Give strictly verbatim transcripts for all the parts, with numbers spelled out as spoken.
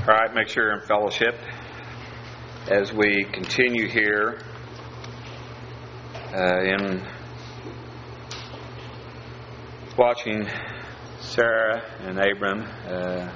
All right, make sure you're in fellowship as we continue here uh, in watching Sarah and Abram uh,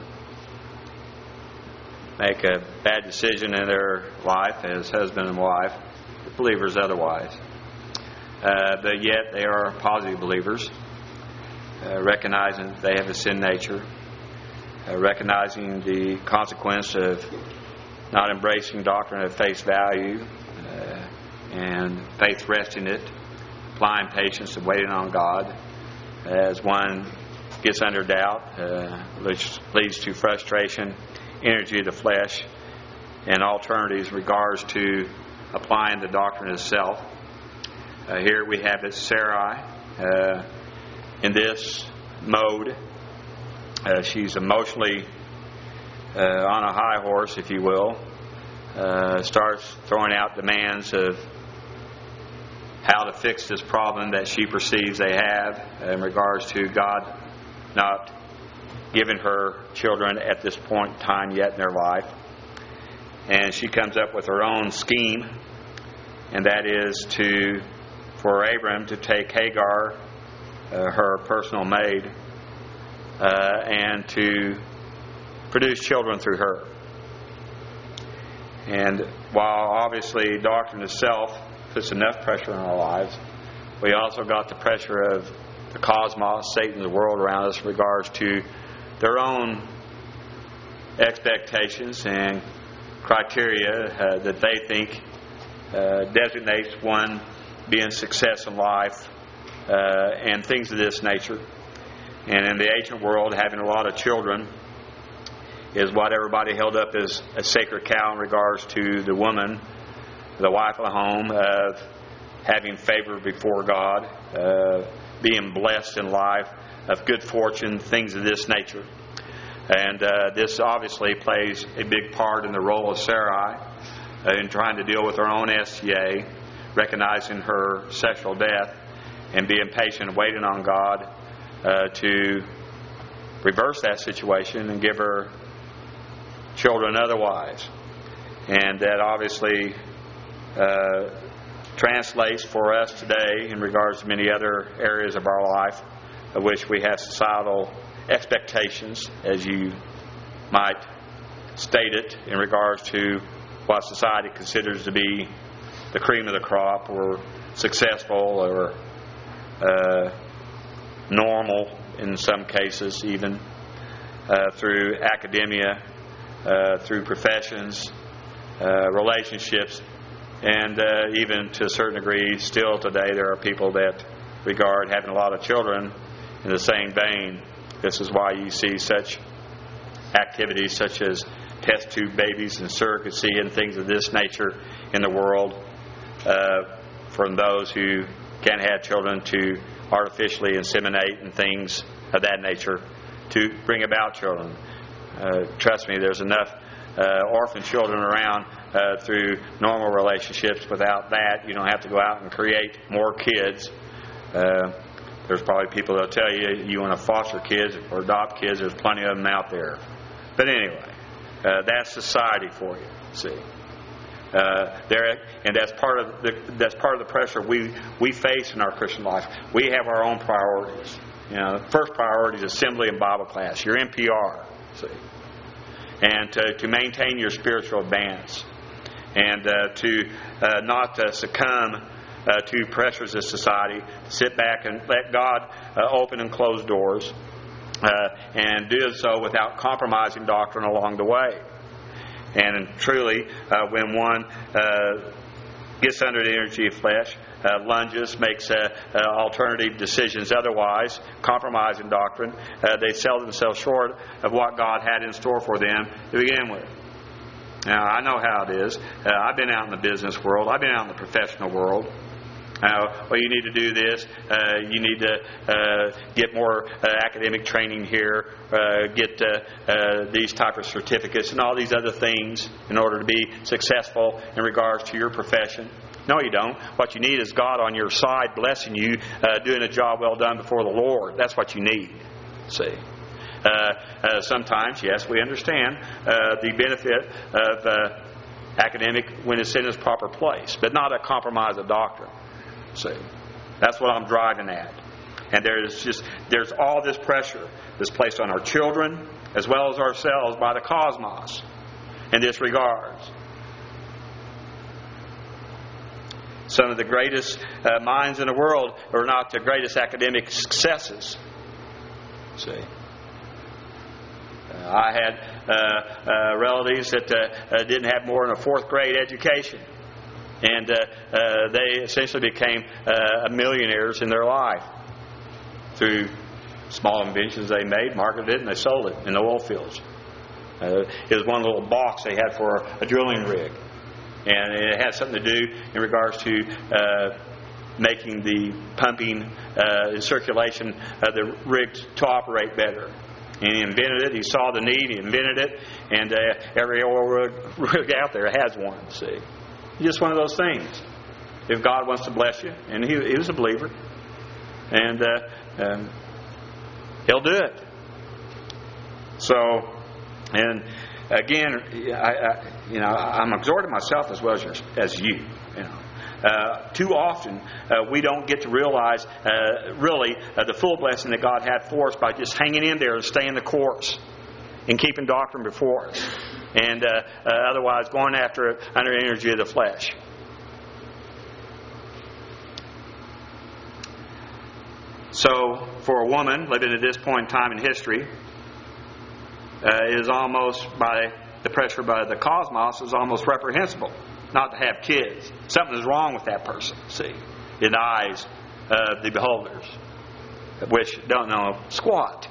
make a bad decision in their life as husband and wife, believers otherwise. Uh, but yet they are positive believers, uh, recognizing they have a sin nature, uh, recognizing the consequence of not embracing doctrine at face value, uh, and faith resting it, applying patience and waiting on God. As one gets under doubt, uh, which leads to frustration, energy of the flesh, and alternatives in regards to applying the doctrine itself. Uh, here we have it, Sarai, uh, in this mode. Uh, she's emotionally uh, on a high horse, if you will. Uh, starts throwing out demands of how to fix this problem that she perceives they have in regards to God not giving her children at this point in time yet in their life. And she comes up with her own scheme, and that is to for Abram to take Hagar, uh, her personal maid, uh, and to produce children through her. And while obviously doctrine itself puts enough pressure on our lives, we also got the pressure of the cosmos, Satan, the world around us in regards to their own expectations and criteria uh, that they think uh, designates one being success in life uh, and things of this nature. And in the ancient world, having a lot of children is what everybody held up as a sacred cow in regards to the woman, the wife of the home, of having favor before God, uh, being blessed in life, of good fortune, things of this nature. And uh, this obviously plays a big part in the role of Sarai uh, in trying to deal with her own S T A, recognizing her sexual death, and being patient and waiting on God uh, to reverse that situation and give her children otherwise. And that obviously uh, translates for us today in regards to many other areas of our life of which we have societal expectations, as you might state it, in regards to what society considers to be the cream of the crop, or successful, or uh, normal in some cases, even uh, through academia, uh, through professions, uh, relationships, and uh, even to a certain degree, still today, there are people that regard having a lot of children in the same vein. This is why you see such activities such as test tube babies and surrogacy and things of this nature in the world, uh, from those who can't have children to artificially inseminate and things of that nature to bring about children. Uh, trust me, there's enough uh, orphan children around uh, through normal relationships. Without that, you don't have to go out and create more kids. Uh, there's probably people that'll tell you you want to foster kids or adopt kids. There's plenty of them out there. But anyway, uh, that's society for you. See, uh, there, and that's part of the that's part of the pressure we we face in our Christian life. We have our own priorities. You know, the first priority is assembly and Bible class. Your N P R. See, and to, to maintain your spiritual advance, and uh, to uh, not uh, succumb Uh, to pressures of society, sit back and let God uh, open and close doors, uh, and do so without compromising doctrine along the way. And truly, uh, when one uh, gets under the energy of flesh, uh, lunges, makes uh, uh, alternative decisions otherwise, compromising doctrine, uh, they sell themselves short of what God had in store for them to begin with. Now, I know how it is. Uh, I've been out in the business world. I've been out in the professional world. Uh, well, you need to do this. Uh, you need to uh, get more uh, academic training here. Uh, get uh, uh, these type of certificates and all these other things in order to be successful in regards to your profession. No, you don't. What you need is God on your side, blessing you, uh, doing a job well done before the Lord. That's what you need. See, Uh, uh, sometimes, yes, we understand uh, the benefit of uh, academic when it's in its proper place, but not a compromise of doctrine. See, that's what I'm driving at. And there's just there's all this pressure that's placed on our children as well as ourselves by the cosmos in this regards. Some of the greatest uh, minds in the world are not the greatest academic successes. See, uh, I had uh, uh, relatives that uh, uh, didn't have more than a fourth grade education, and uh, uh, they essentially became uh, millionaires in their life through small inventions they made, marketed it, and they sold it in the oil fields. Uh, it was one little box they had for a drilling rig. And it had something to do in regards to uh, making the pumping uh, and circulation of the rig to operate better. And he invented it. He saw the need. He invented it. And uh, every oil rig, rig out there has one. See, just one of those things. If God wants to bless you, and he, he was a believer, and uh, um, He'll do it. So, and. Again, I, I, you know, I'm exhorting myself as well as, as you. You know, uh, too often uh, we don't get to realize uh, really uh, the full blessing that God had for us by just hanging in there and staying the course and keeping doctrine before us, and uh, uh, otherwise going after it under the energy of the flesh. So, for a woman living at this point in time in history, Uh, it is almost, by the pressure by the cosmos, is almost reprehensible not to have kids. Something is wrong with that person, see, in the eyes of the beholders, which don't know squat.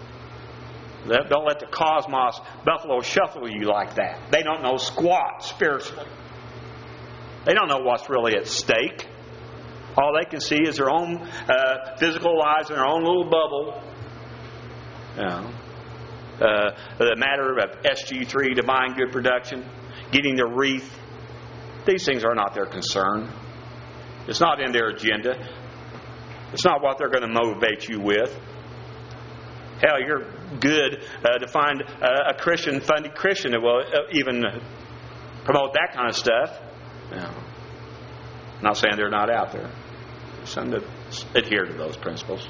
Don't let the cosmos buffalo shuffle you like that. They don't know squat spiritually. They don't know what's really at stake. All they can see is their own uh, physical lives in their own little bubble. You know. Uh, the matter of S G three, divine good production, getting the wreath. These things are not their concern. It's not in their agenda. It's not what they're going to motivate you with. Hell, you're good uh, to find uh, a Christian, funded Christian that will uh, even promote that kind of stuff. You know, I'm not saying they're not out there. There's some that adhere to those principles.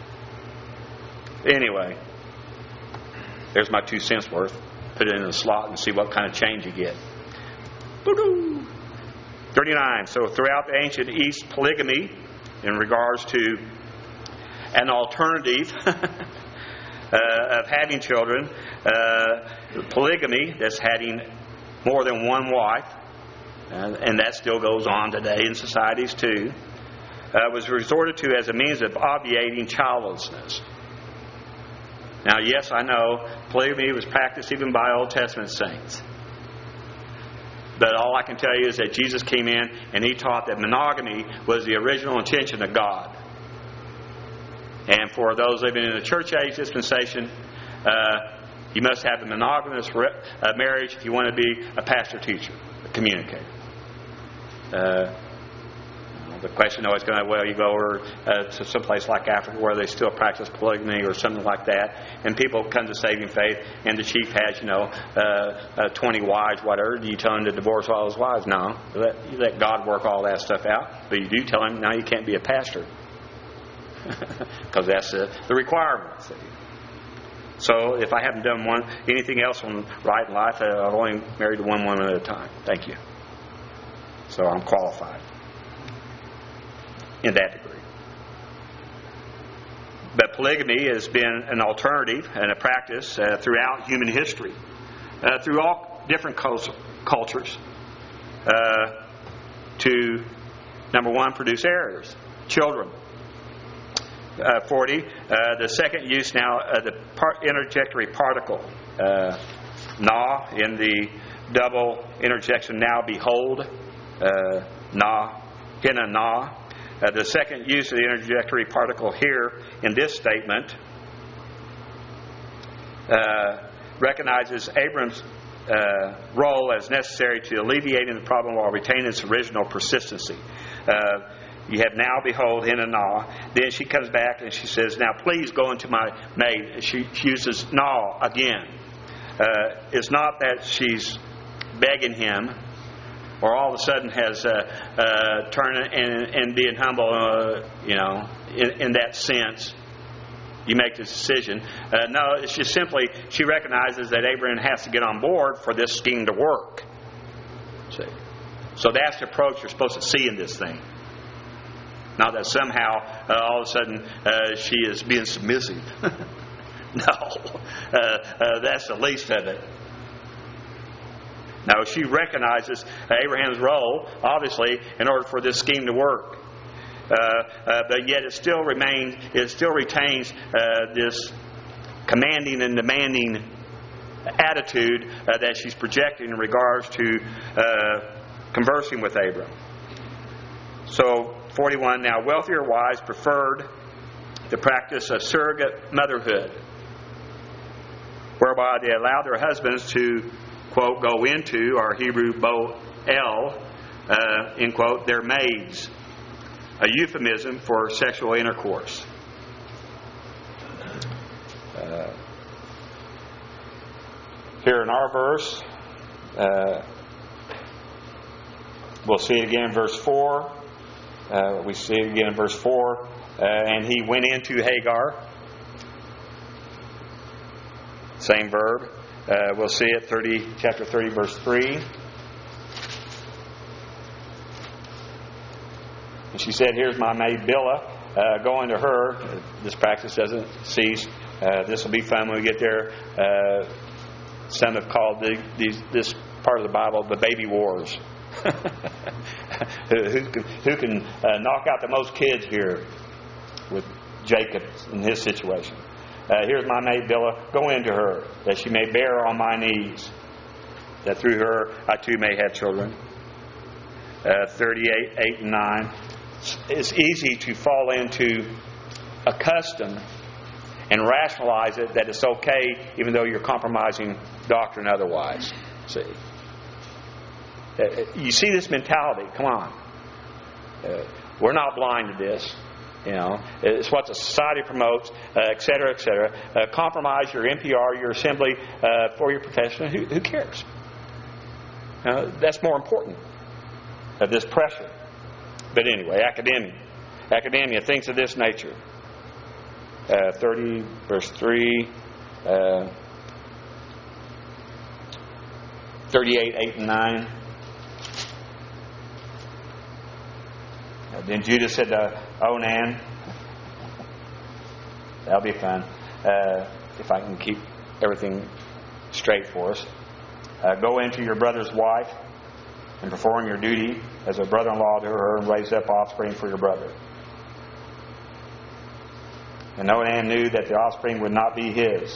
Anyway. There's my two cents worth. Put it in the slot and see what kind of change you get. Boo-doo. thirty-nine. So throughout the ancient East, polygamy, in regards to an alternative uh, of having children, uh, polygamy, that's having more than one wife, uh, and that still goes on today in societies too, uh, was resorted to as a means of obviating childlessness. Now, yes, I know polygamy was practiced even by Old Testament saints. But all I can tell you is that Jesus came in and He taught that monogamy was the original intention of God. And for those living in the church age dispensation, uh, you must have a monogamous re- uh, marriage if you want to be a pastor-teacher, a communicator. Uh, The question always going to, well, you go over uh, to some place like Africa where they still practice polygamy or something like that, and people come to saving faith, and the chief has, you know, uh, uh, twenty wives, whatever. Do you tell him to divorce all his wives? No. You let, you let God work all that stuff out, but you do tell him, now you can't be a pastor. Because that's uh, the requirement. See? So if I haven't done one anything else on right in life, uh, I've only married one woman at a time. Thank you. So I'm qualified. In that degree. But polygamy has been an alternative and a practice uh, throughout human history, uh, through all different cultures, uh, to, number one, produce heirs, children. Uh, forty, uh, the second use now, uh, the part, interjectory particle, uh, na, in the double interjection, now behold, uh, na, hina na. Uh, the second use of the interjectory particle here in this statement uh, recognizes Abram's uh, role as necessary to alleviating the problem while retaining its original persistency. Uh, You have now, behold, in a gnaw. Then she comes back and she says, now please go into my maid. She, she uses gnaw again. Uh, it's not that she's begging him, or all of a sudden has uh, uh, turned and, and being humble, uh, you know, in, in that sense. You make this decision. Uh, no, it's just simply she recognizes that Abraham has to get on board for this scheme to work. See? So that's the approach you're supposed to see in this thing. Not that somehow uh, all of a sudden uh, she is being submissive. No, uh, uh, that's the least of it. Now she recognizes Abraham's role, obviously, in order for this scheme to work. Uh, uh, but yet it still remains, it still retains uh, this commanding and demanding attitude uh, that she's projecting in regards to uh, conversing with Abram. So, forty-one, now wealthier wives preferred the practice of surrogate motherhood, whereby they allowed their husbands to, quote, go into, or Hebrew bo-el, uh, end quote, their maids, a euphemism for sexual intercourse. Uh, here in our verse, uh, we'll see it again in verse four. Uh, we see it again in verse four. Uh, and he went into Hagar. Same verb. Uh, we'll see it thirty, chapter thirty, verse three. And she said, here's my maid Bilhah. Uh, go into her. This practice doesn't cease. Uh, this will be fun when we get there. Uh, some have called the, these, this part of the Bible the baby wars. who, who can, who can uh, knock out the most kids here with Jacob in his situation? Uh, here's my maid Bilhah. Go into her, that she may bear on my knees, that through her I too may have children. Uh, thirty-eight, eight and nine. It's easy to fall into a custom and rationalize it that it's okay even though you're compromising doctrine otherwise. See? Uh, you see this mentality. Come on. Uh, we're not blind to this. You know, it's what the society promotes, uh, et cetera, et cetera. Uh, compromise your N P R, your assembly uh, for your profession. Who, who cares? Uh, that's more important. Uh, this pressure. But anyway, academia. Academia, things of this nature. Uh, thirty, verse three. Uh, thirty-eight, eight and nine. Uh, then Judah said to Onan, that'll be fun, uh, if I can keep everything straight for us. Uh, go into your brother's wife and perform your duty as a brother-in-law to her and raise up offspring for your brother. And Onan knew that the offspring would not be his.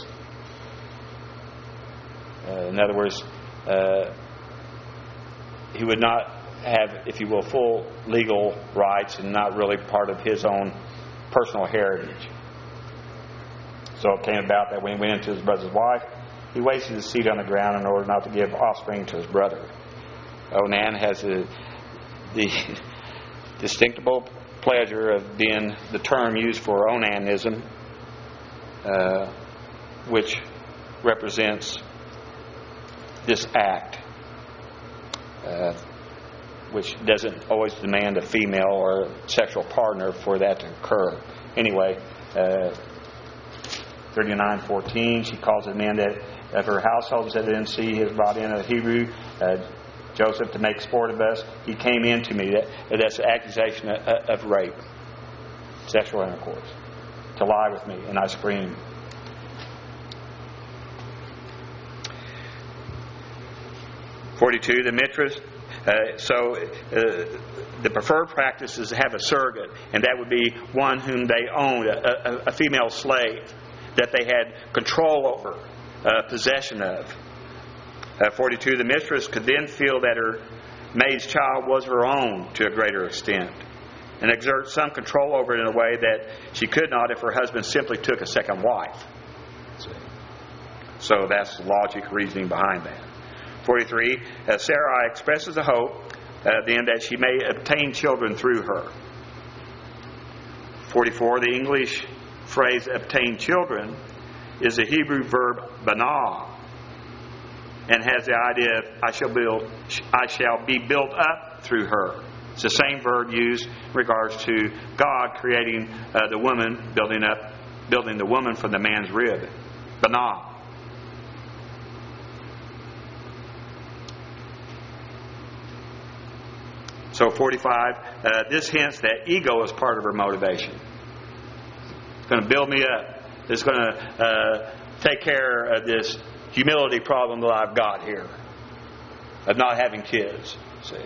Uh, in other words, uh, he would not have, if you will, full legal rights and not really part of his own personal heritage. So it came about that when he went into his brother's wife, he wasted his seed on the ground in order not to give offspring to his brother. Onan has a, the distinctable pleasure of being the term used for onanism, uh, which represents this act, uh, which doesn't always demand a female or sexual partner for that to occur. Anyway, uh, thirty-nine fourteen, she calls the men that of her household, said, then see, he has brought in a Hebrew, uh, Joseph, to make sport of us. He came into me. That, that's an accusation of, of rape, sexual intercourse, to lie with me. And I screamed. forty-two, the mistress. Uh, so uh, the preferred practice is to have a surrogate, and that would be one whom they owned, a, a, a female slave that they had control over, uh, possession of. Uh, forty-two, the mistress could then feel that her maid's child was her own to a greater extent and exert some control over it in a way that she could not if her husband simply took a second wife. So that's the logic reasoning behind that. forty-three, uh, Sarai expresses a hope uh, then that she may obtain children through her. forty-four, the English phrase obtain children is the Hebrew verb banah, and has the idea of I shall build, I shall be built up through her. It's the same verb used in regards to God creating uh, the woman, building up, building the woman from the man's rib. Banah. So forty-five, uh, this hints that ego is part of her motivation. It's going to build me up. It's going to uh, take care of this humility problem that I've got here of not having kids. See,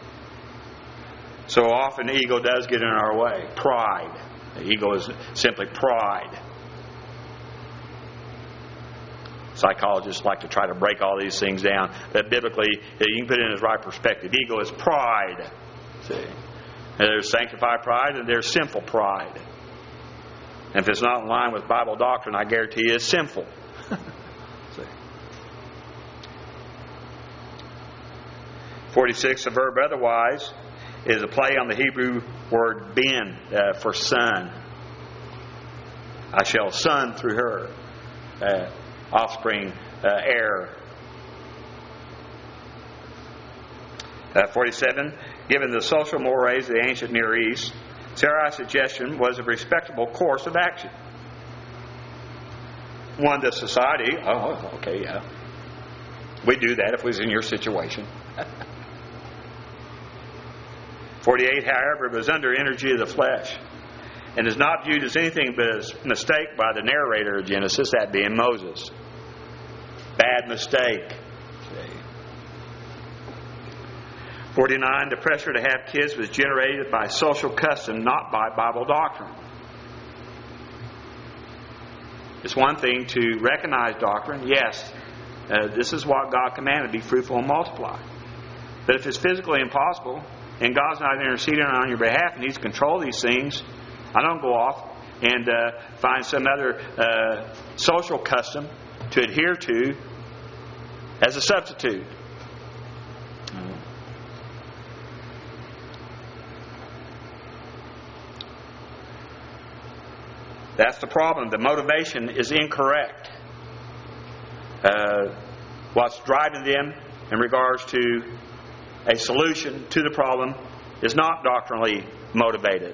so often the ego does get in our way. Pride. The ego is simply pride. Psychologists like to try to break all these things down. But biblically, you can put it in its right perspective. Ego is pride. See, and there's sanctified pride and there's sinful pride. And if it's not in line with Bible doctrine, I guarantee you it's sinful. See. forty-six, the verb otherwise is a play on the Hebrew word ben uh, for son. I shall son through her. Uh, offspring, uh, heir. Uh, forty-seven, given the social mores of the ancient Near East, Sarai's suggestion was a respectable course of action. One that society, oh, okay, yeah. We'd do that if it was in your situation. forty-eight, however, was under energy of the flesh, and is not viewed as anything but a mistake by the narrator of Genesis, that being Moses. Bad mistake. forty-nine, the pressure to have kids was generated by social custom, not by Bible doctrine. It's one thing to recognize doctrine. Yes, uh, this is what God commanded, be fruitful and multiply. But if it's physically impossible, and God's not interceding on your behalf and needs to control these things, I don't go off and uh, find some other uh, social custom to adhere to as a substitute. That's the problem. The motivation is incorrect. Uh, what's driving them in regards to a solution to the problem is not doctrinally motivated.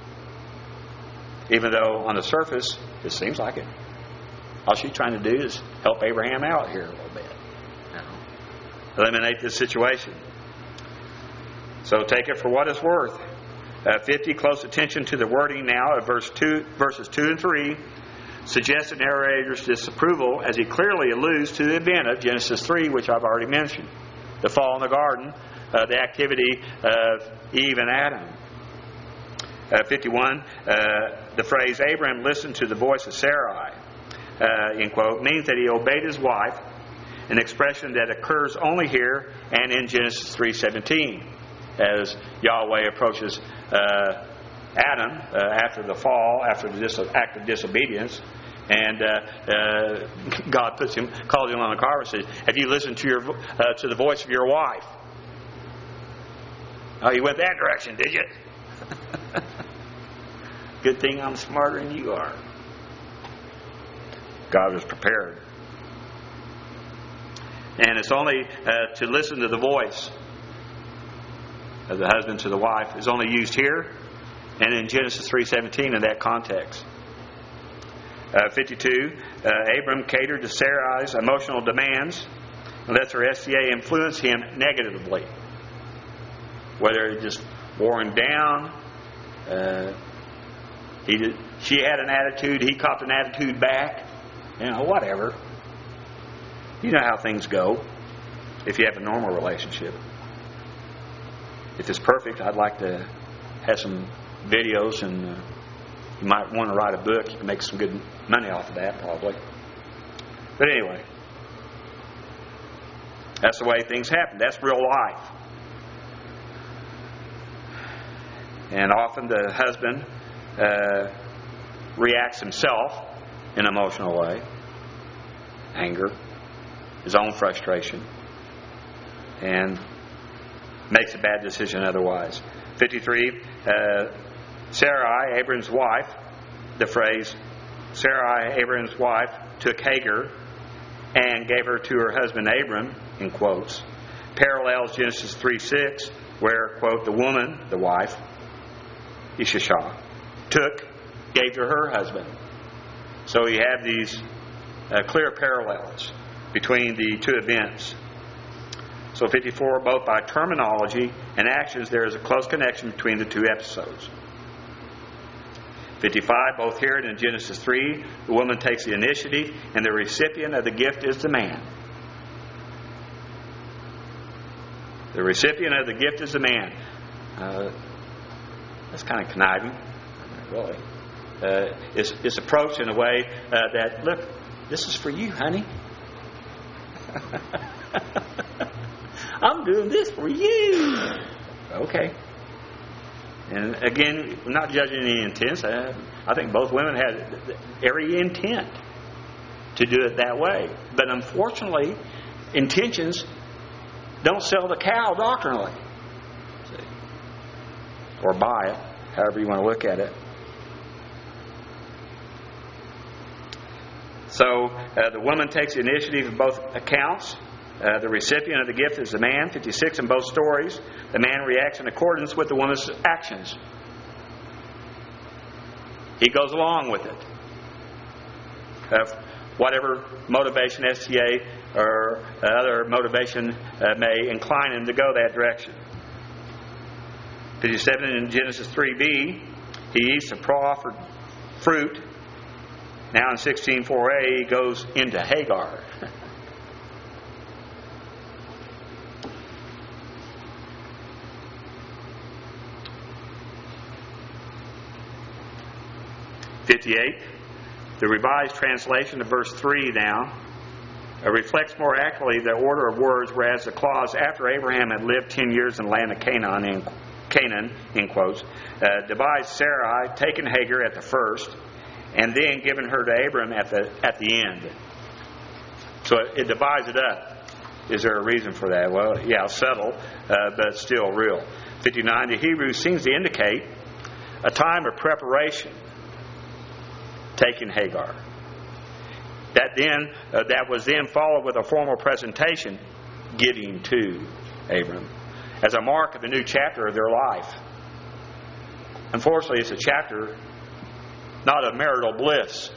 Even though on the surface, it seems like it. All she's trying to do is help Abraham out here a little bit. You know, eliminate this situation. So take it for what it's worth. Uh, fifty, close attention to the wording now of verse two, verses two and three, suggests the narrator's disapproval as he clearly alludes to the event of Genesis three, which I've already mentioned. The fall in the garden, uh, the activity of Eve and Adam. Uh, fifty-one, uh, the phrase Abraham listened to the voice of Sarai, uh, end quote, means that he obeyed his wife, an expression that occurs only here and in Genesis three seventeen, as Yahweh approaches uh, Adam uh, after the fall, after the dis- act of disobedience, and uh, uh, God puts him, calls him on the car and says, "Have you listened to your uh, to the voice of your wife?" Oh, you went that direction, did you? Good thing I'm smarter than you are. God was prepared. And it's only uh, to listen to the voice of the husband to the wife is only used here and in Genesis three seventeen in that context. Uh, fifty-two, uh, Abram catered to Sarai's emotional demands and lets her S C A influence him negatively. Whether it just wore him down, uh, he did, she had an attitude, he copped an attitude back, you know, whatever. You know how things go if you have a normal relationship. If it's perfect, I'd like to have some videos, and uh, you might want to write a book. You can make some good money off of that, probably. But anyway, that's the way things happen. That's real life. And often the husband uh, reacts himself in an emotional way. Anger, his own frustration, and makes a bad decision otherwise. fifty-three, uh, Sarai, Abram's wife, the phrase, Sarai, Abram's wife, took Hagar and gave her to her husband Abram, in quotes, parallels Genesis three six, where, quote, the woman, the wife, Ishishah, took, gave to her husband. So you have these uh, clear parallels between the two events. So fifty-four, both by terminology and actions, there is a close connection between the two episodes. fifty-five, both here and in Genesis three, the woman takes the initiative and the recipient of the gift is the man. The recipient of the gift is the man. Uh, that's kind of conniving, really. Uh, it's, it's approached in a way uh, that, look, this is for you, honey. I'm doing this for you. Okay. And again, I'm not judging any intents. I, I think both women had every intent to do it that way. But unfortunately, intentions don't sell the cow doctrinally. See? Or buy it, however you want to look at it. So uh, the woman takes the initiative in both accounts. Uh, the recipient of the gift is the man. fifty-six, in both stories, the man reacts in accordance with the woman's actions. He goes along with it. Uh, whatever motivation, S T A or other motivation uh, may incline him to go that direction. fifty-seven, in Genesis three b, he eats the proffered fruit. Now in sixteen four a, he goes into Hagar. fifty-eight, the Revised Translation of verse three now uh, reflects more accurately the order of words, whereas the clause after Abraham had lived ten years in the land of Canaan, in, Canaan, in quotes, uh, devised Sarai, taken Hagar at the first, and then given her to Abram at the at the end. So it, it divides it up. Is there a reason for that? Well, yeah, subtle, uh, but still real. fifty-nine, the Hebrew seems to indicate a time of preparation, taking Hagar. That then, uh, that was then followed with a formal presentation, getting to Abram, as a mark of the new chapter of their life. Unfortunately, it's a chapter not of marital bliss.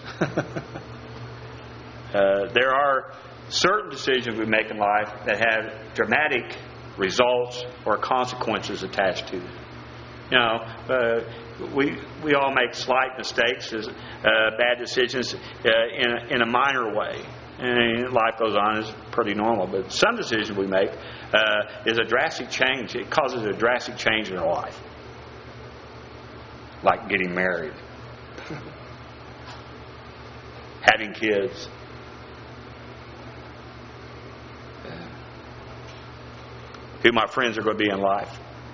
uh, there are certain decisions we make in life that have dramatic results or consequences attached to them. You know, uh, we we all make slight mistakes, as, uh, bad decisions uh, in a, in a minor way, and life goes on is pretty normal. But some decisions we make uh, is a drastic change. It causes a drastic change in our life, like getting married, having kids, uh, who my friends are going to be in life.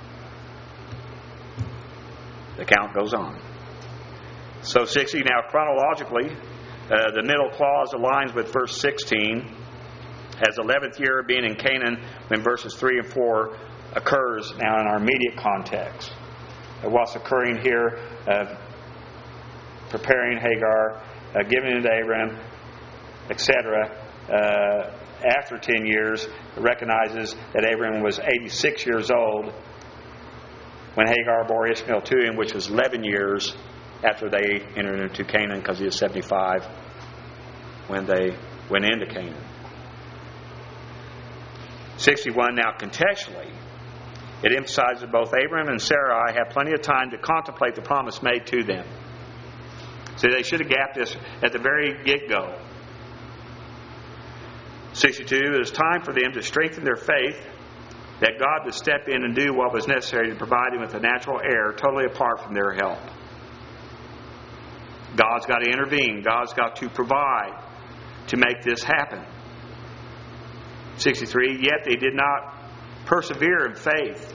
The count goes on. So sixty, now chronologically, uh, the middle clause aligns with verse sixteen, as eleventh year being in Canaan, when verses three and four occurs now in our immediate context. Uh, what's occurring here, uh, preparing Hagar, uh, giving it to Abraham, et cetera, uh, after ten years, recognizes that Abraham was eighty-six years old when Hagar bore Ishmael to him, which was eleven years after they entered into Canaan, because he was seventy-five when they went into Canaan. sixty-one, now contextually, it emphasizes that both Abraham and Sarai had plenty of time to contemplate the promise made to them. So they should have gapped this at the very get-go. sixty-two, it was time for them to strengthen their faith that God would step in and do what was necessary to provide them with a natural heir totally apart from their help. God's got to intervene. God's got to provide to make this happen. sixty-three, yet they did not persevere in faith.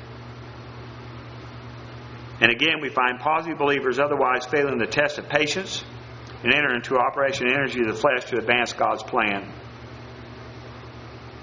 And again, we find positive believers otherwise failing the test of patience and enter into operation energy of the flesh to advance God's plan.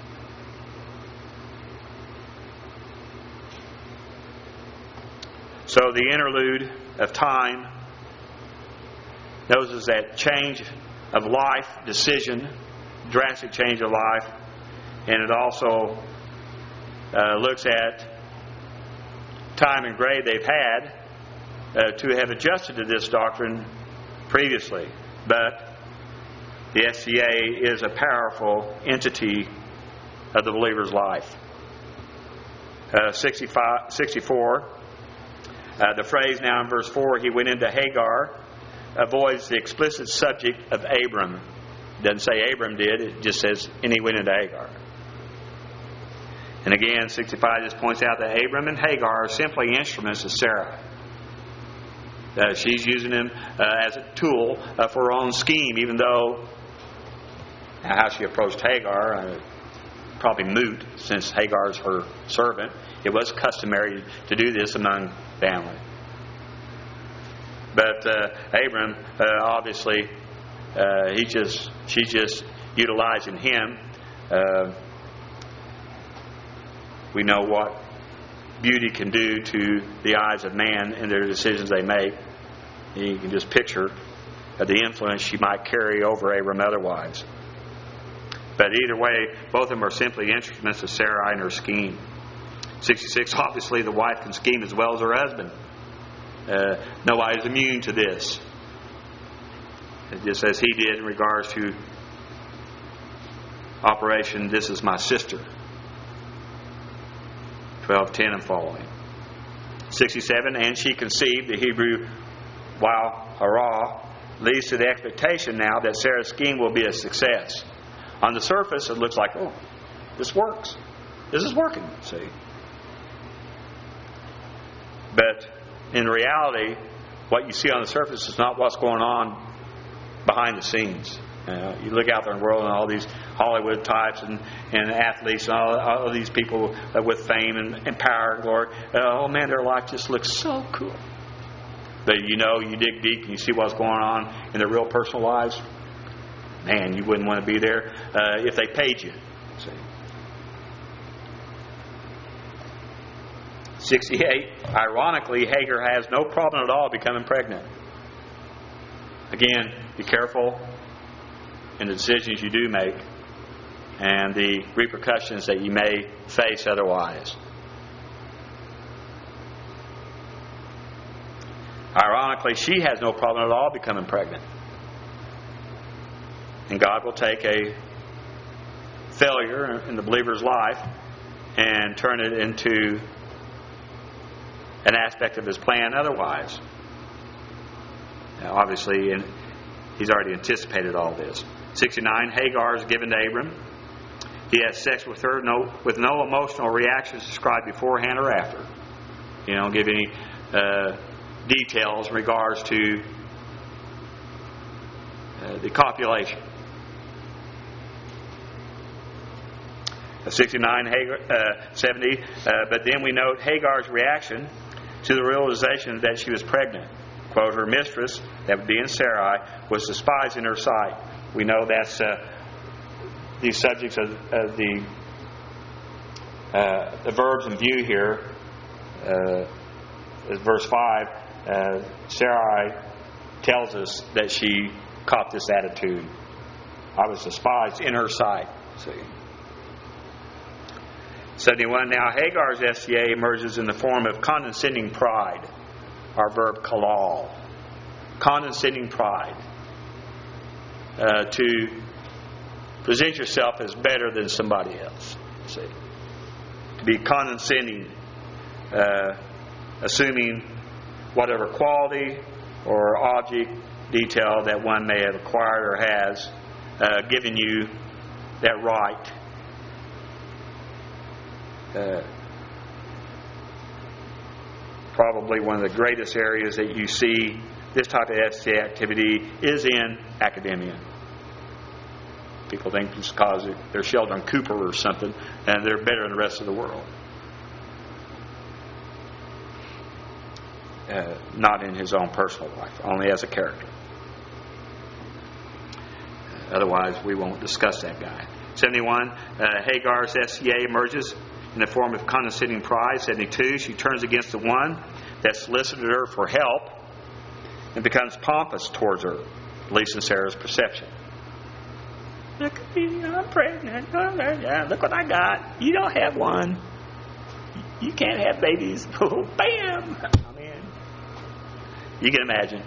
So So the interlude of time notices that change of life, decision, drastic change of life, and it also uh, looks at time and grade they've had uh, to have adjusted to this doctrine previously. But the S C A is a powerful entity of the believer's life. Uh, sixty-five, sixty-four, uh, the phrase now in verse four, he went into Hagar, avoids the explicit subject of Abram. It doesn't say Abram did, it just says, and he went into Hagar. And again, sixty-five just points out that Abram and Hagar are simply instruments of Sarah. Uh, she's using them uh, as a tool uh, for her own scheme, even though how she approached Hagar, uh, probably moot, since Hagar's her servant. It was customary to do this among family. But uh, Abram, uh, obviously, uh, he just she's just utilizing him. Uh, we know what beauty can do to the eyes of man and their decisions they make. You can just picture the influence she might carry over Abram otherwise. But either way, both of them are simply instruments of Sarai and her scheme. sixty-six, obviously the wife can scheme as well as her husband. Uh, nobody is immune to this. Just as he did in regards to Operation This Is My Sister. twelve ten and following. sixty-seven, and she conceived. The Hebrew Wow Hara leads to the expectation now that Sarah's scheme will be a success. On the surface, it looks like, oh, this works. This is working, see. But in reality, what you see on the surface is not what's going on behind the scenes. Uh, you look out there in the world and all these Hollywood types and, and athletes and all, all these people uh, with fame and, and power and glory. Uh, oh man, their life just looks so cool. But you know, you dig deep and you see what's going on in their real personal lives. Man, you wouldn't want to be there uh, if they paid you. See. sixty-eight, ironically, Hagar has no problem at all becoming pregnant. Again, be careful in the decisions you do make and the repercussions that you may face otherwise. Ironically, she has no problem at all becoming pregnant. And God will take a failure in the believer's life and turn it into an aspect of His plan otherwise. Now, obviously, He's already anticipated all this. sixty-nine, Hagar is given to Abram. He has sex with her no, with no emotional reactions described beforehand or after. You don't give any uh, details in regards to uh, the copulation. sixty-nine, Hagar, uh, seventy, uh, but then we note Hagar's reaction to the realization that she was pregnant. Quote, her mistress, that would be in Sarai, was despised in her sight. We know that's uh, these subjects of, of the uh, the verbs in view here. Uh, verse five, uh, Sarai tells us that she caught this attitude. I was despised in her sight. See. seventy-one, now Hagar's S C A emerges in the form of condescending pride. Our verb kalal. Condescending pride. Uh, to present yourself as better than somebody else. See? To be condescending. Uh, assuming whatever quality or object, detail that one may have acquired or has, uh, given you that right. Uh, probably one of the greatest areas that you see this type of S C A activity is in academia. People think it's because they're Sheldon Cooper or something and they're better than the rest of the world. Uh, not in his own personal life, only as a character. Otherwise, we won't discuss that guy. seventy-one, uh, Hagar's S C A emerges in the form of condescending pride. seventy-two, she turns against the one that solicited her for help and becomes pompous towards her, at least in Sarah's perception. Look at me, I'm pregnant. Yeah, look what I got. You don't have one. You can't have babies. Oh, bam! I mean, you can imagine.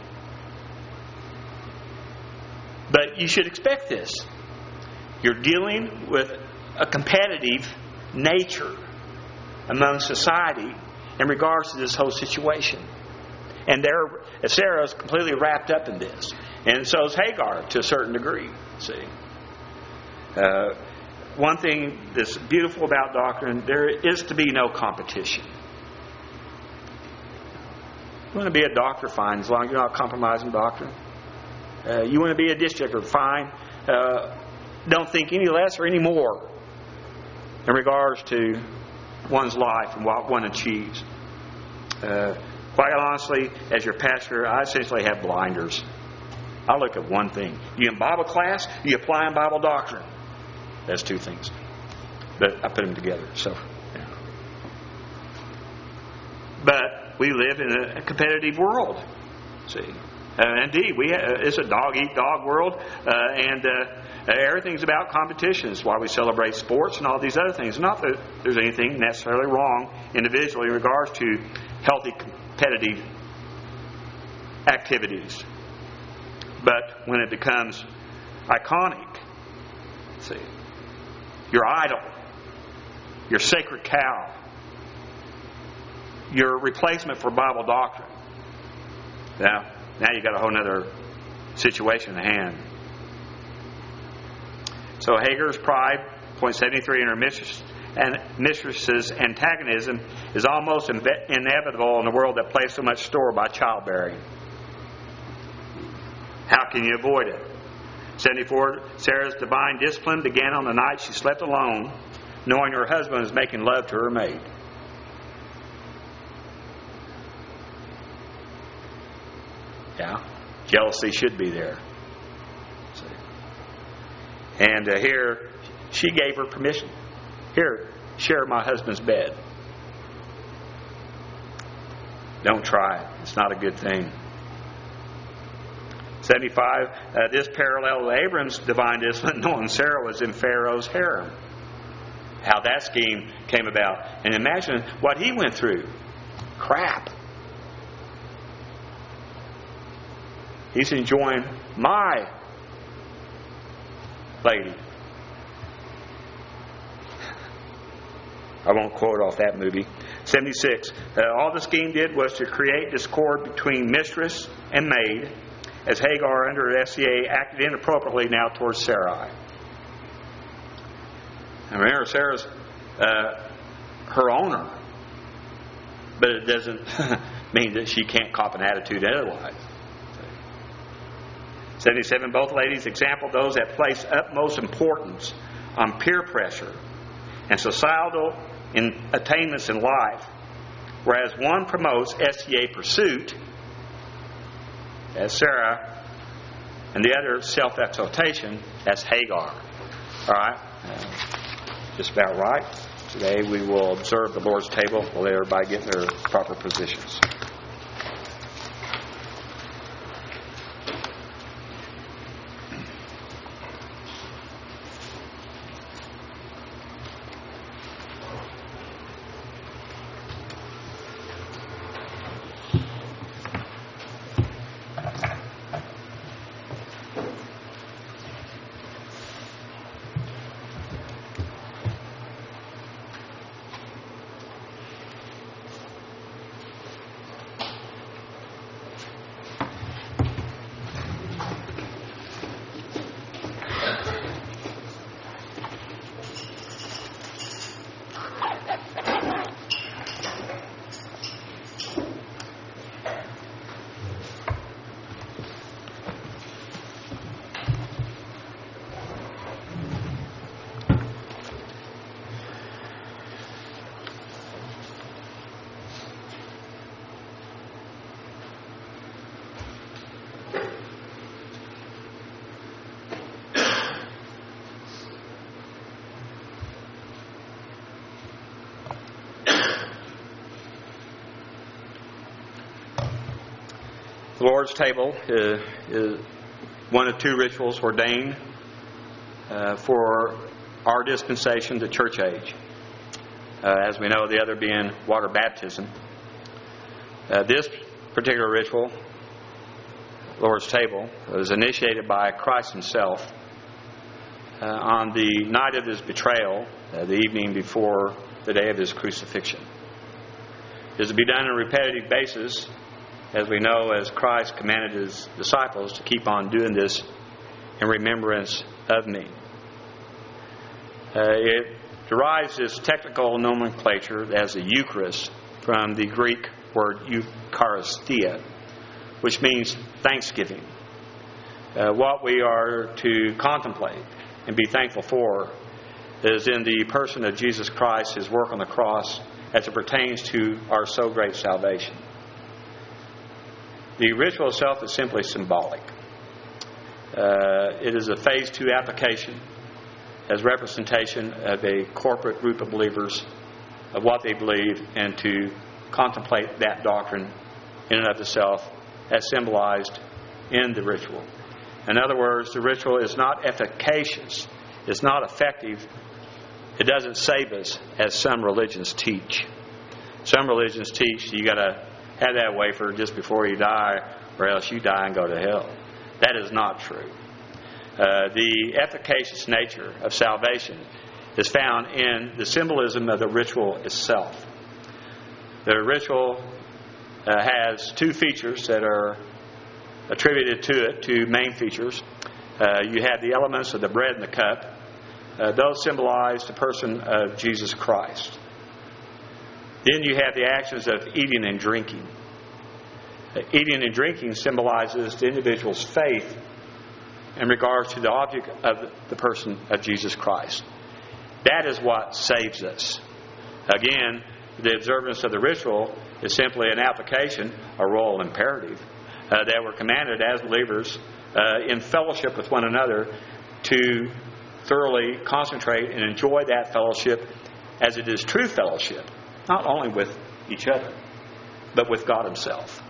But you should expect this. You're dealing with a competitive nature among society in regards to this whole situation. And there, Sarah is completely wrapped up in this. And so is Hagar to a certain degree. See? Uh, one thing that's beautiful about doctrine, there is to be no competition. You want to be a doctor, fine, as long as you're not compromising doctrine. Uh, you want to be a districtor, fine. Uh, don't think any less or any more in regards to one's life and what one achieves. Uh, quite honestly, as your pastor, I essentially have blinders. I look at one thing. You in Bible class, you apply in Bible doctrine. That's two things. But I put them together. So, yeah. But we live in a competitive world. See, uh, indeed, we have, it's a dog-eat-dog world, uh, and uh, everything's about competition. It's why we celebrate sports and all these other things. Not that there's anything necessarily wrong individually in regards to healthy competitive activities. But when it becomes iconic, see, your idol, your sacred cow, your replacement for Bible doctrine. Now, now you've got a whole other situation at hand. So Hagar's pride, point seventy-three, and her mistress, and mistress's antagonism is almost inve- inevitable in a world that places so much store by childbearing. How can you avoid it? seventy-four, Sarah's divine discipline began on the night she slept alone, knowing her husband was making love to her maid. Yeah, jealousy should be there. See? And uh, here, she gave her permission. Here, share my husband's bed. Don't try it. It's not a good thing. seventy-five, uh, this paralleled Abram's divine discipline, knowing Sarah was in Pharaoh's harem. How that scheme came about. And imagine what he went through. Crap. He's enjoying my lady. I won't quote off that movie. seventy-six, uh, all the scheme did was to create discord between mistress and maid, as Hagar under S C A acted inappropriately now towards Sarai. And remember, Sarah's uh, her owner, but it doesn't mean that she can't cop an attitude otherwise. seventy-seven, both ladies example those that place utmost importance on peer pressure and societal in attainments in life, whereas one promotes S C A pursuit, as Sarah, and the other self-exaltation, as Hagar. All right? Uh, just about right. Today we will observe the Lord's table. We'll let everybody get in their proper positions. The Lord's table is, is one of two rituals ordained uh, for our dispensation, the church age. Uh, as we know, the other being water baptism. Uh, this particular ritual, Lord's table, was initiated by Christ Himself uh, on the night of His betrayal, uh, the evening before the day of His crucifixion. It is to be done on a repetitive basis, as we know, as Christ commanded His disciples to keep on doing this in remembrance of me. Uh, it derives this technical nomenclature as the Eucharist from the Greek word Eucharistia, which means thanksgiving. Uh, what we are to contemplate and be thankful for is in the person of Jesus Christ, His work on the cross as it pertains to our so great salvation. The ritual itself is simply symbolic. Uh, it is a phase two application as representation of a corporate group of believers of what they believe and to contemplate that doctrine in and of itself as symbolized in the ritual. In other words, the ritual is not efficacious. It's not effective. It doesn't save us as some religions teach. Some religions teach you got to have that wafer just before you die or else you die and go to hell. That is not true. Uh, the efficacious nature of salvation is found in the symbolism of the ritual itself. The ritual uh, has two features that are attributed to it, two main features. Uh, you have the elements of the bread and the cup. Uh, those symbolize the person of Jesus Christ. Then you have the actions of eating and drinking. Uh, eating and drinking symbolizes the individual's faith in regards to the object of the person of Jesus Christ. That is what saves us. Again, the observance of the ritual is simply an application, a royal imperative, uh, that we're commanded as believers uh, in fellowship with one another to thoroughly concentrate and enjoy that fellowship as it is true fellowship, not only with each other, but with God Himself.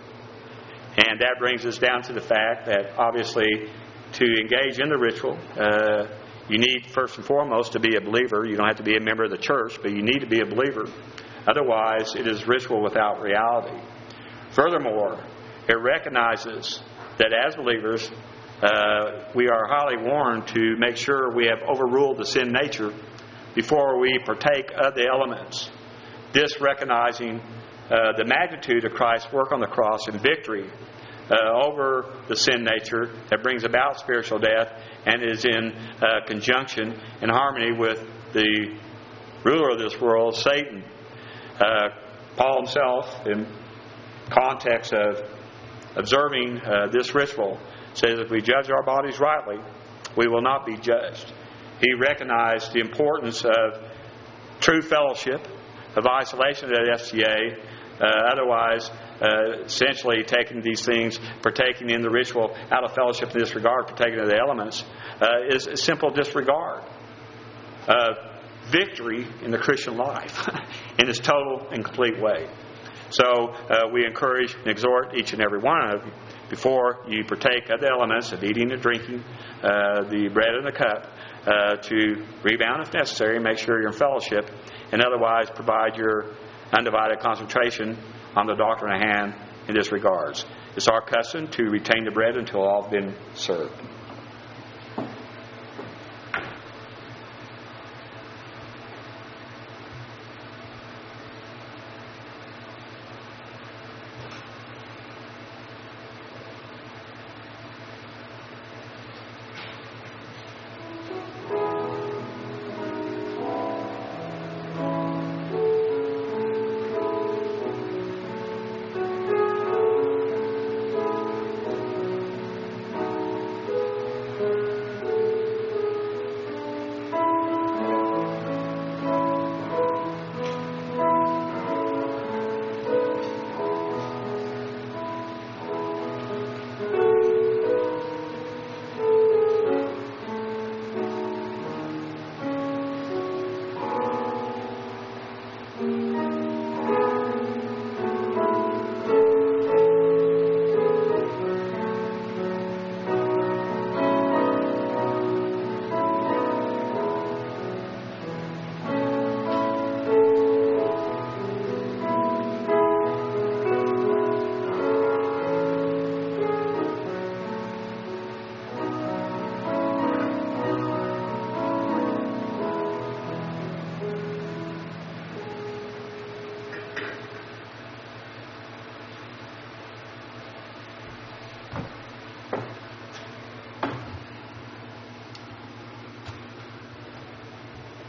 And that brings us down to the fact that obviously to engage in the ritual, uh, you need first and foremost to be a believer. You don't have to be a member of the church, but you need to be a believer. Otherwise, it is ritual without reality. Furthermore, it recognizes that as believers, uh, we are highly warned to make sure we have overruled the sin nature before we partake of the elements. This recognizing uh, the magnitude of Christ's work on the cross and victory uh, over the sin nature that brings about spiritual death and is in uh, conjunction and harmony with the ruler of this world, Satan. Uh, Paul himself, in context of observing uh, this ritual, says if we judge our bodies rightly, we will not be judged. He recognized the importance of true fellowship, of isolation at S C A, uh, otherwise uh, essentially taking these things, partaking in the ritual out of fellowship in this regard, partaking of the elements, uh, is a simple disregard of victory in the Christian life in its total and complete way. So uh, we encourage and exhort each and every one of you, before you partake of the elements of eating and drinking, uh, the bread and the cup, uh, to rebound if necessary, make sure you're in fellowship, and otherwise provide your undivided concentration on the doctrine at hand in this regards. It's our custom to retain the bread until all have been served.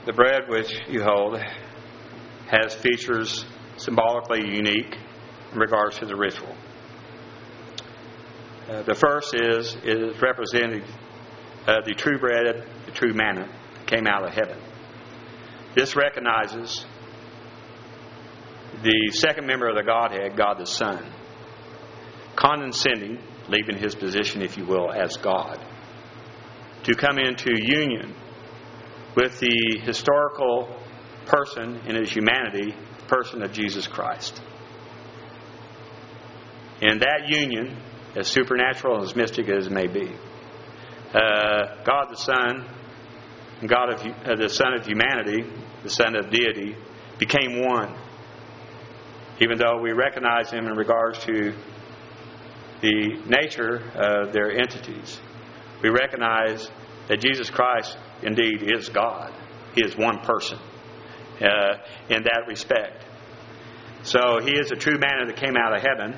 The bread which you hold has features symbolically unique in regards to the ritual. Uh, the first is is representing uh, the true bread, the true manna that came out of heaven. This recognizes the second member of the Godhead, God the Son, condescending, leaving his position, if you will, as God, to come into union with the historical person in his humanity, the person of Jesus Christ. In that union, as supernatural and as mystic as it may be, uh, God the Son, and God of uh, the Son of humanity, the Son of deity, became one. Even though we recognize him in regards to the nature of their entities, we recognize that Jesus Christ indeed is God. He is one person uh, in that respect. So he is a true manna that came out of heaven.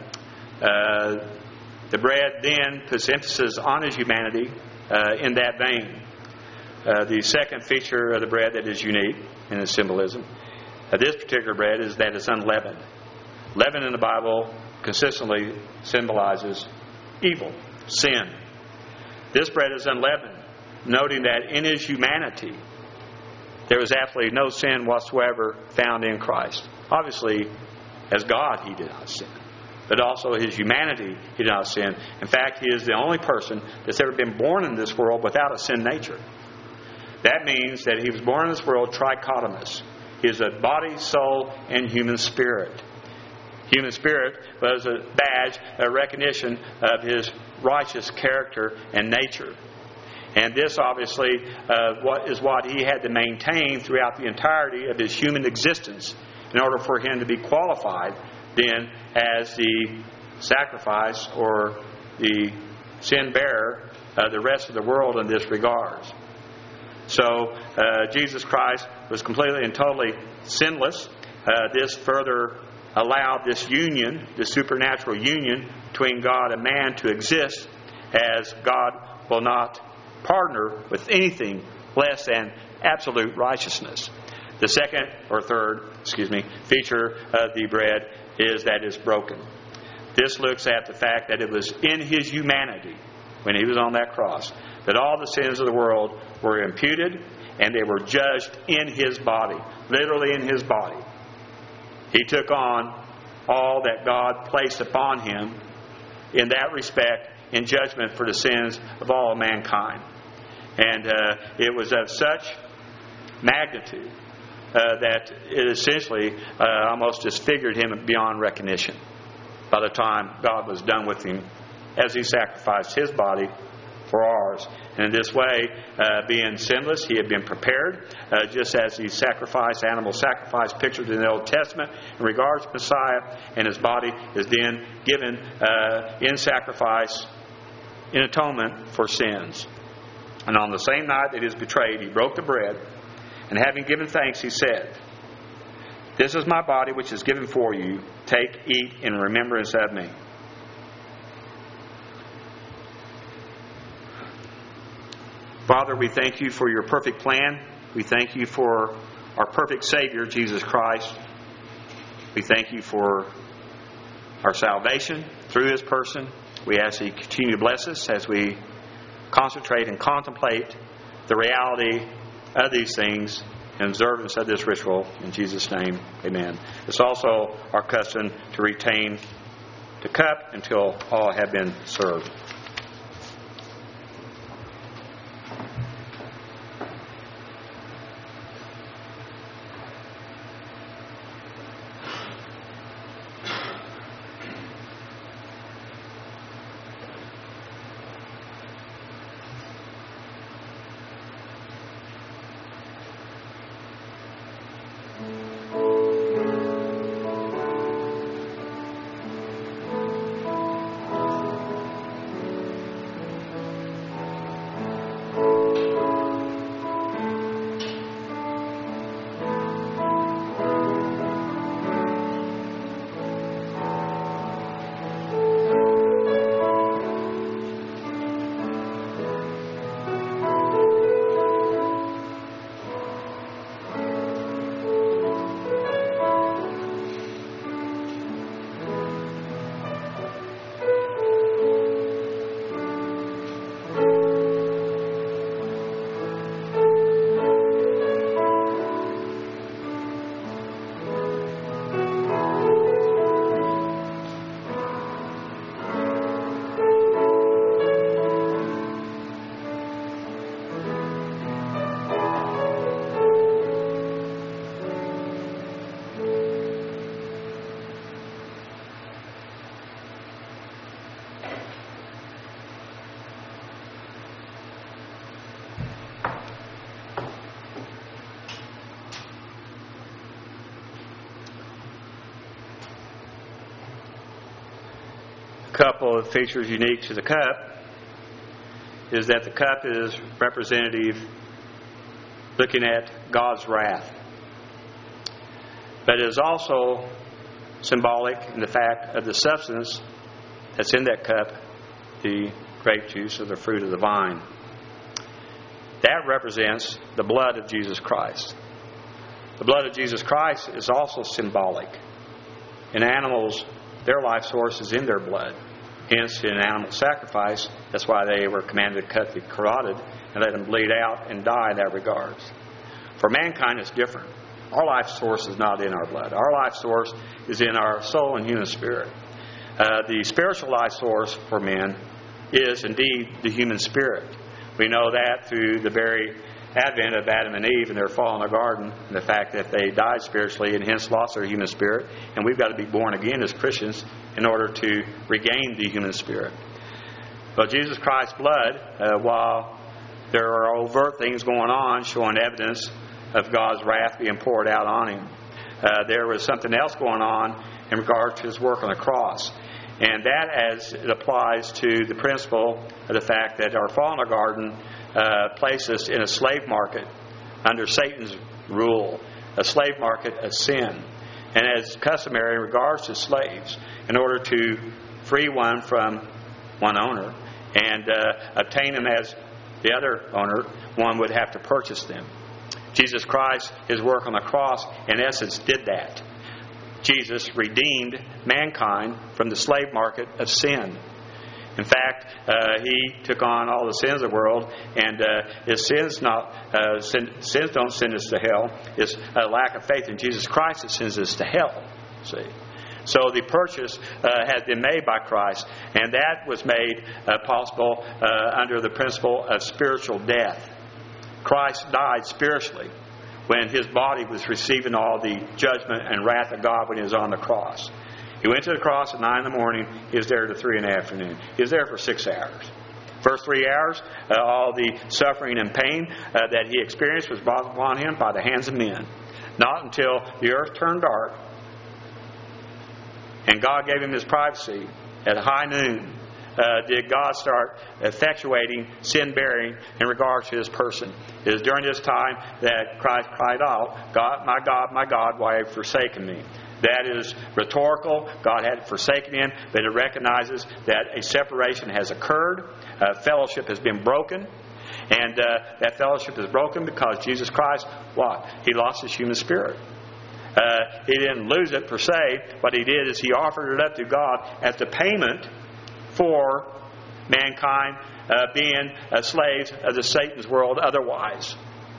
Uh, the bread then puts emphasis on his humanity uh, in that vein. Uh, the second feature of the bread that is unique in its symbolism, uh, this particular bread, is that it's unleavened. Leaven in the Bible consistently symbolizes evil, sin. This bread is unleavened, noting that in his humanity there was absolutely no sin whatsoever found in Christ. Obviously, as God, he did not sin. But also his humanity, he did not sin. In fact, he is the only person that's ever been born in this world without a sin nature. That means that he was born in this world trichotomous. He is a body, soul, and human spirit. Human spirit was a badge, a recognition of his righteous character and nature. And this obviously uh, what is what he had to maintain throughout the entirety of his human existence in order for him to be qualified then as the sacrifice or the sin bearer of the rest of the world in this regards. So uh, Jesus Christ was completely and totally sinless. Uh, this further allowed this union, this supernatural union between God and man to exist, as God will not partner with anything less than absolute righteousness. The second or third, excuse me, feature of the bread is that it's broken. This looks at the fact that it was in his humanity, when he was on that cross, that all the sins of the world were imputed and they were judged in his body, literally in his body. He took on all that God placed upon him in that respect in judgment for the sins of all mankind. And uh, it was of such magnitude uh, that it essentially uh, almost disfigured him beyond recognition by the time God was done with him, as he sacrificed his body for ours. And in this way, uh, being sinless, he had been prepared, uh, just as the sacrifice, animal sacrifice pictured in the Old Testament in regards to Messiah, and his body is then given uh, in sacrifice, in atonement for sins. And on the same night that he was betrayed, he broke the bread, and having given thanks, he said, "This is my body which is given for you. Take, eat in remembrance of me." Father, we thank you for your perfect plan. We thank you for our perfect Savior, Jesus Christ. We thank you for our salvation through his person. We ask that you continue to bless us as we concentrate and contemplate the reality of these things in observance of this ritual. In Jesus' name, amen. It's also our custom to retain the cup until all have been served. couple of features unique to the cup is that the cup is representative, looking at God's wrath. But it is also symbolic in the fact of the substance that's in that cup, the grape juice or the fruit of the vine. That represents the blood of Jesus Christ. The blood of Jesus Christ is also symbolic. In animals, their life source is in their blood. Hence, in animal sacrifice, that's why they were commanded to cut the carotid and let them bleed out and die in that regards. For mankind, it's different. Our life source is not in our blood. Our life source is in our soul and human spirit. Uh, the spiritual life source for men is indeed the human spirit. We know that through the very advent of Adam and Eve and their fall in the garden, and the fact that they died spiritually and hence lost their human spirit. And we've got to be born again as Christians in order to regain the human spirit. But Jesus Christ's blood, uh, while there are overt things going on showing evidence of God's wrath being poured out on him, uh, there was something else going on in regard to his work on the cross. And that, as it applies to the principle of the fact that our fall in the garden uh, placed us in a slave market under Satan's rule, a slave market of sin. And as customary in regards to slaves, in order to free one from one owner and uh, obtain them as the other owner, one would have to purchase them. Jesus Christ, his work on the cross, in essence, did that. Jesus redeemed mankind from the slave market of sin. In fact, uh, he took on all the sins of the world, and uh, his sins not uh, sin, sins don't send us to hell. It's a lack of faith in Jesus Christ that sends us to hell. See, so the purchase uh, has been made by Christ, and that was made uh, possible uh, under the principle of spiritual death. Christ died spiritually when his body was receiving all the judgment and wrath of God when he was on the cross. He went to the cross at nine in the morning. He was there to three in the afternoon. He was there for six hours. First three hours, uh, all the suffering and pain uh, that he experienced was brought upon him by the hands of men. Not until the earth turned dark and God gave him his privacy at high noon Uh, did God start effectuating sin-bearing in regard to his person. It is during this time that Christ cried out, God, my God, my God, why have you forsaken me? That is rhetorical. God had forsaken him, but it recognizes that a separation has occurred. Uh, fellowship has been broken. And uh, that fellowship is broken because Jesus Christ, what? He lost his human spirit. Uh, he didn't lose it per se. What he did is he offered it up to God as the payment for mankind uh, being uh, slaves of the Satan's world otherwise.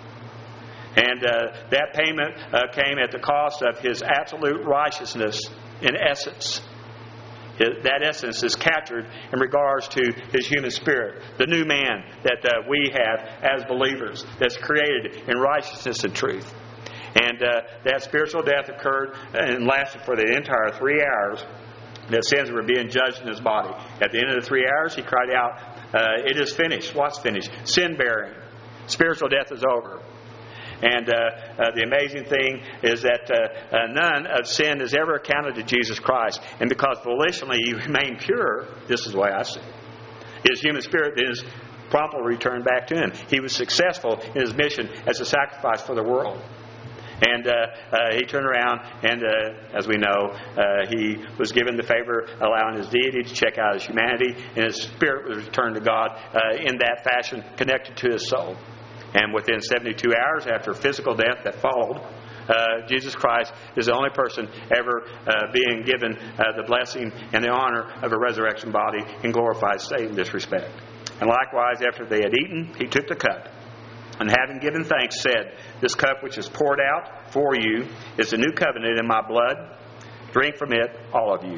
And uh, that payment uh, came at the cost of his absolute righteousness in essence. His, that essence is captured in regards to his human spirit, the new man that uh, we have as believers, that's created in righteousness and truth. And uh, that spiritual death occurred and lasted for the entire three hours. That sins were being judged in his body. At the end of the three hours, he cried out, uh, it is finished. What's finished? Sin bearing. Spiritual death is over. And uh, uh, the amazing thing is that uh, uh, none of sin is ever accounted to Jesus Christ. And because volitionally he remained pure, this is the way I see it. His human spirit is promptly returned back to him. He was successful in his mission as a sacrifice for the world. And uh, uh, he turned around and, uh, as we know, uh, he was given the favor allowing his deity to check out his humanity, and his spirit was returned to God uh, in that fashion, connected to his soul. And within seventy-two hours after physical death that followed, uh, Jesus Christ is the only person ever uh, being given uh, the blessing and the honor of a resurrection body in glorified state in this respect. And likewise, after they had eaten, he took the cup. And having given thanks, said, this cup which is poured out for you is the new covenant in my blood. Drink from it, all of you.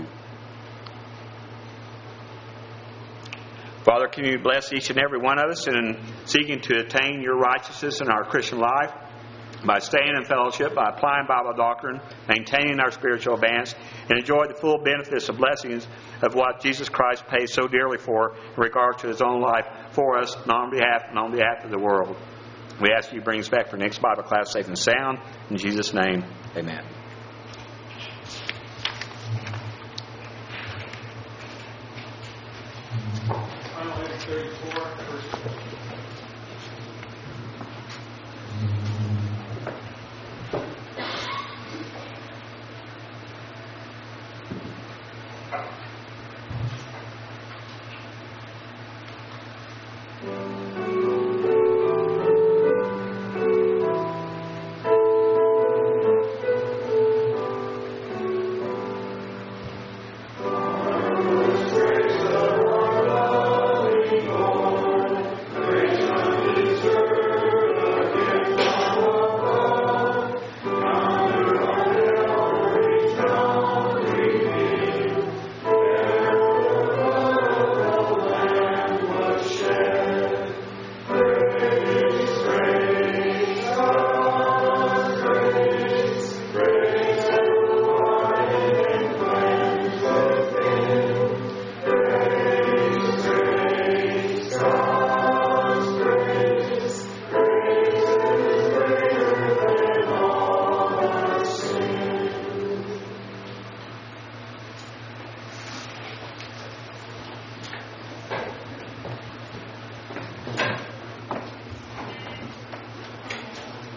Father, can you bless each and every one of us in seeking to attain your righteousness in our Christian life by staying in fellowship, by applying Bible doctrine, maintaining our spiritual advance, and enjoy the full benefits and blessings of what Jesus Christ paid so dearly for in regard to his own life for us, and on behalf and on behalf of the world. We ask you to bring us back for next Bible class safe and sound. In Jesus' name, amen.